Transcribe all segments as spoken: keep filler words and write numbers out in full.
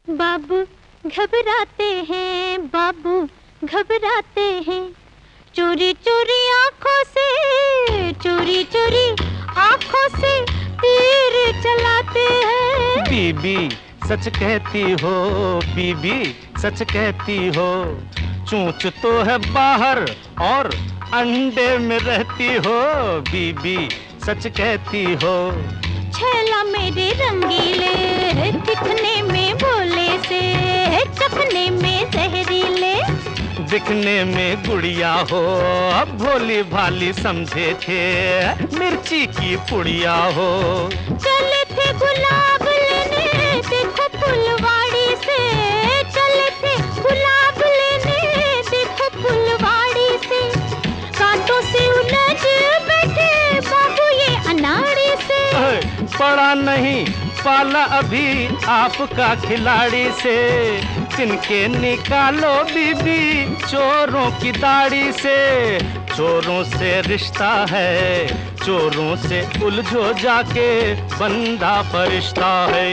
बाबू घबराते हैं, बाबू घबराते हैं, चोरी चोरी आंखों से, चोरी चोरी आंखों से तीर चलाते हैं। बीबी सच कहती हो, बीबी सच कहती हो, चोंच तो है बाहर और अंडे में रहती हो। बीबी सच कहती हो। छैला मेरे रंगीले, दिखने में भोले से, चखने में जहरीले, दिखने में गुड़िया हो, अब भोली भाली समझे थे मिर्ची की पुड़िया हो। चले थे गुलाब लेने, देखो फुलवाड़ी से, चले थे गुलाब लेने, देखो फुलवाड़ी से, कांटों से उलझ बैठे बाबू ये अनाड़ी से। पड़ा नहीं पाला अभी आपका खिलाड़ी से, तिनके निकालो बीबी चोरों की दाढ़ी से। चोरों से रिश्ता है, चोरों से उलझो जाके, बंदा फरिश्ता है।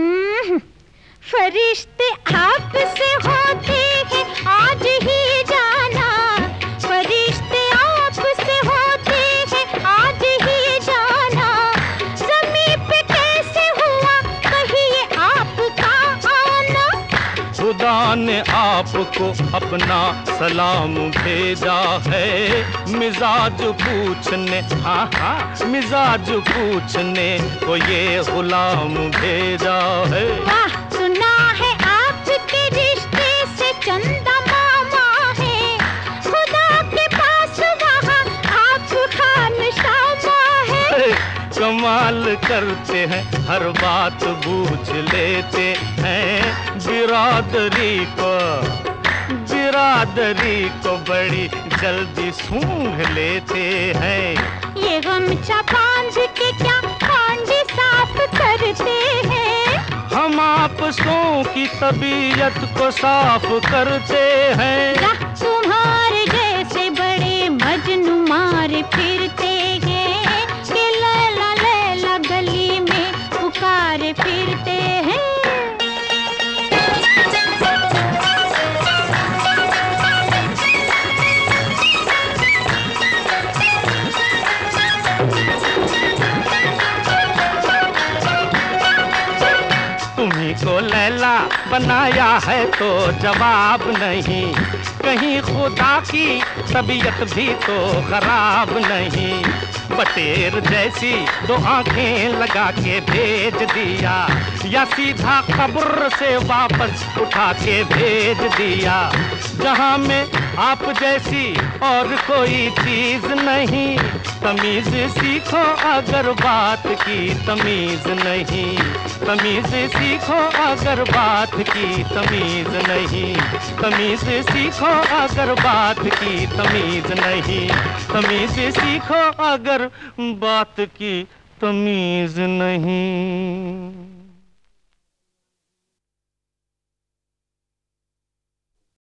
फरिश्ते आपसे होते हैं आज ही जाना, फरिश्ते आपसे होते हैं आज ही जाना, ज़मीन पे कैसे हुआ कहिए आपका आना। खुदा ने आपको अपना सलाम भेजा है, मिजाज पूछने, हाँ हाँ मिजाज पूछने को ये गुलाम भेजा है। वाह सुना है आपके रिश्ते से चंदा मामा है, खुदा के पास वहाँ आप खान शामा है। कमाल करते हैं हर बात बूझ लेते हैं, बिरादरी को बिरादरी को बड़ी जल्दी सूंघ लेते हैं। ये गमछा बांध के क्या हांडी साफ करते हैं, हम आपसों की तबीयत को साफ करते हैं। तुम्हारे जैसे बड़े मजनू मार फिरते हैं, कि लैला लैला गली में पुकार फिरते हैं। तुम्ही को लैला बनाया है तो जवाब नहीं, कहीं खुदा की तबीयत भी तो खराब नहीं। बटेर जैसी दो आंखें लगा के भेज दिया, या सीधा कब्र से वापस उठा के भेज दिया। जहां में आप जैसी और कोई चीज नहीं, तमीज सीखो अगर बात की तमीज नहीं, तमीज सीखो अगर बात की तमीज नहीं, तमीज सीखो अगर बात की तमीज नहीं, तमीज सीखो अगर बात की तमीज नहीं।